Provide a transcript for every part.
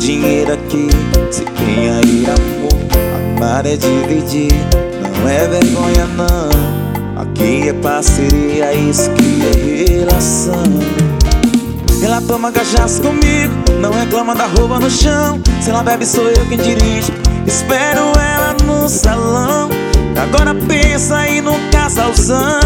dinheiro aqui. Se tem aí amor, amar é dividir. Não é vergonha não, aqui é parceria, isso que é relação. Ela toma cachaça comigo, não reclama da roupa no chão. Se ela bebe sou eu quem dirijo, espero ela no salão. Agora pensa aí no casalzão.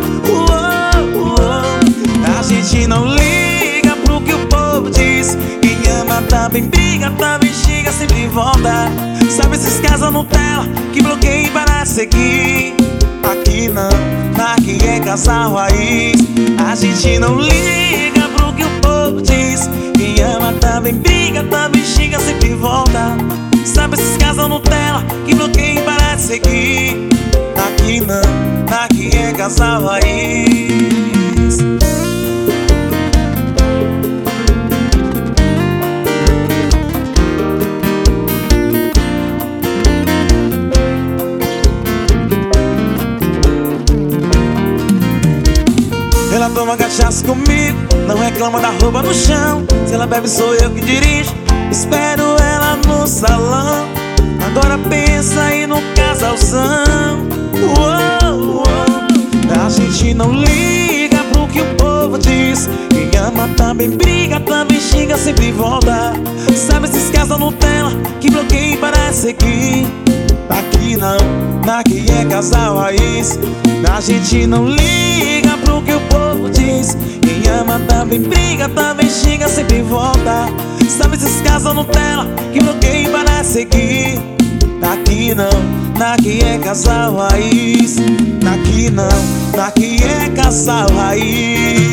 A gente não liga pro que o povo diz. Quem ama também briga, também xinga, sempre volta. Sabe esses casal Nutella que bloqueia para seguir? Aqui não, aqui é casal raiz. A gente não liga pro que o povo diz. Quem ama também briga, também xinga, sempre volta. Sabe esses casal Nutella que bloqueia para seguir? Aqui não, aqui é casal raiz. Ela toma cachaça comigo, não reclama da roupa no chão. Se ela bebe sou eu que dirijo, espero ela no salão. Agora pensa aí no casalzão. A gente não liga pro que o povo diz. Quem ama também briga, também xinga, sempre volta. Sabe esses casal Nutella que bloqueia para seguir? Aqui não, aqui é casal raiz. A gente não liga pro que o povo diz. Quem ama também briga, também xinga, sempre volta. Sabe esses casal Nutella que bloqueia para seguir? Aqui não, aqui é casal raiz. Aqui não, aqui é casal raiz.